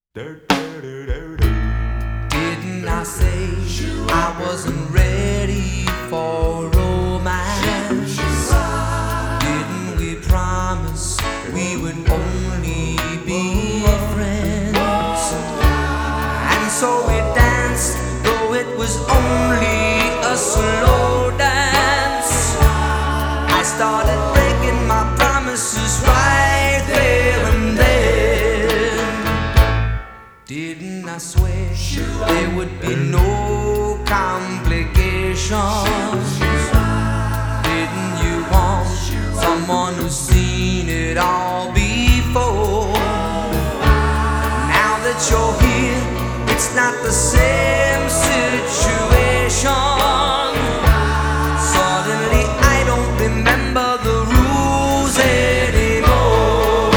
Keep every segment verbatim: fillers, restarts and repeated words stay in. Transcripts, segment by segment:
Didn't I say I wasn't ready for romance? Didn't we promise we would only be friends? And so we danced, though it was only a slow dance. I started breaking my promises right there and then. Didn't I swear there would be no complications? Didn't you want someone who's seen it all before? Now that you're here, it's not the same situation. Suddenly I don't remember the rules anymore.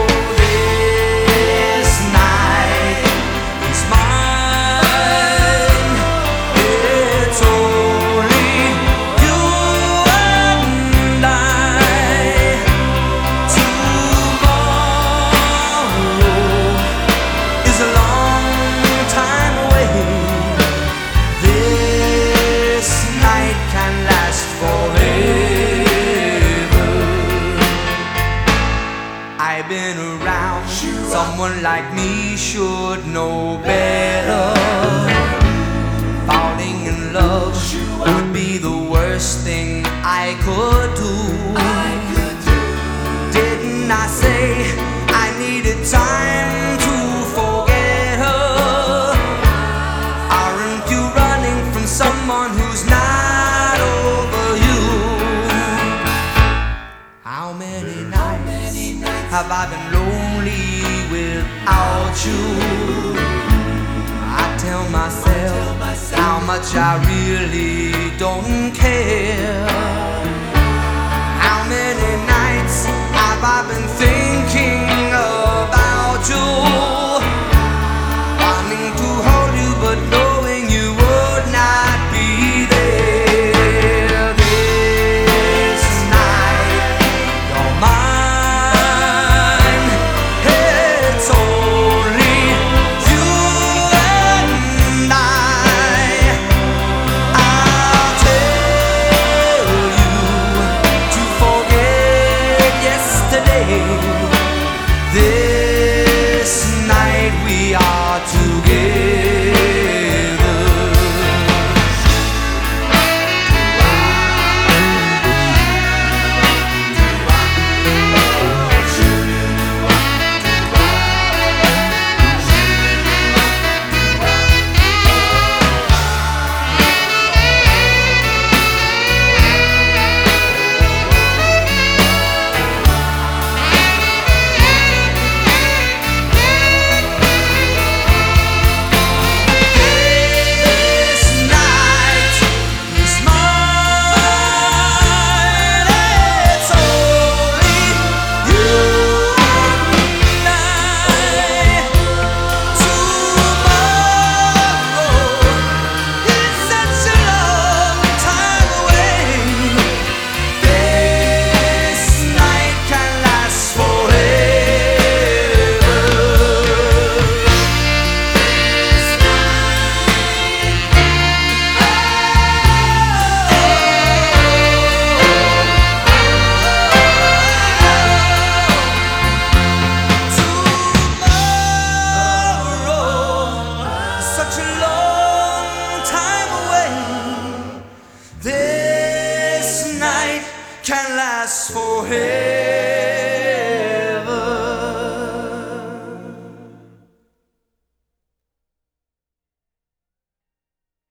This night is mine. It's only you and I. Tomorrow is a long time away. This night can last forever. I've been around, someone like me should know better. Falling in love would be the worst thing I could do. Didn't I say I needed time to forget her? Aren't you running from someone who's not over you? How many nights have I been lonely without you? I tell myself how much I really don't care. How many nights have I been thinking about you? Wanting to hold you but knowing you would not be there. This night you're mine. It's only you and I. I'll tell you to forget yesterday. This night we are together. Such a long time away. This night can last forever.